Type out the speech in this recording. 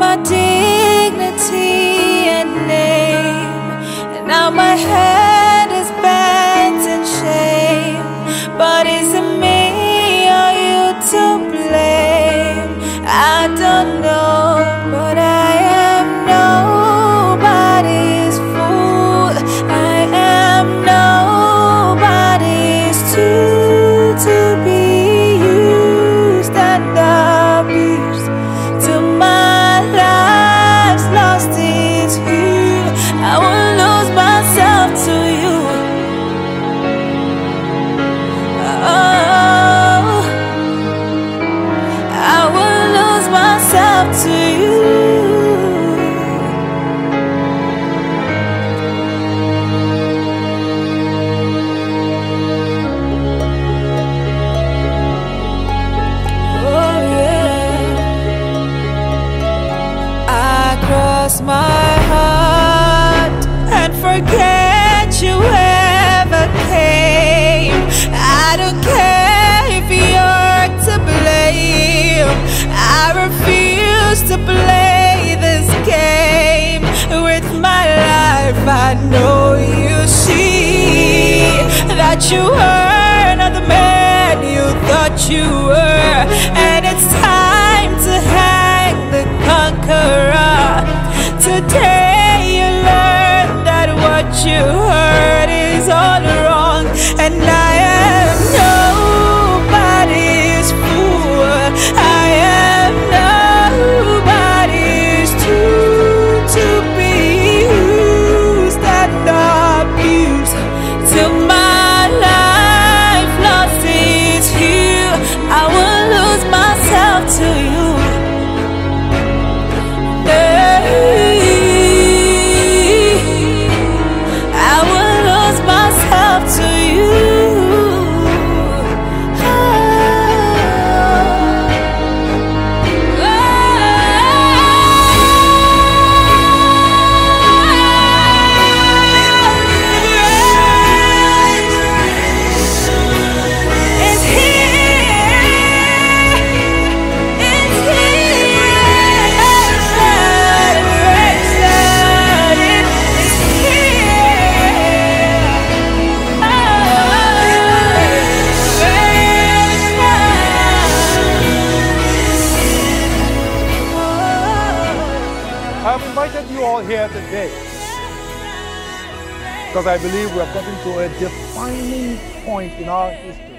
my dignity and name, and now my head is bent in shame. But is it me or you to blame? I don't know, but I am nobody's fool. I am nobody's tool to be used and abused till my life's lost its hue. I will lose myself to you. Oh, I will lose myself to you. Cross my heart and forget you ever came. I don't care if you're to blame. I refuse to play this game with my life. I know you see that you are not the man you thought you were, and it's time to hang the conqueror. Today you learned that what you heard is all wrong, and I am nobody's fool. I am nobody's tool to be used and abused till my life lost its hue. I will lose myself to you. I've invited you all here today because I believe we have gotten to a defining point in our history.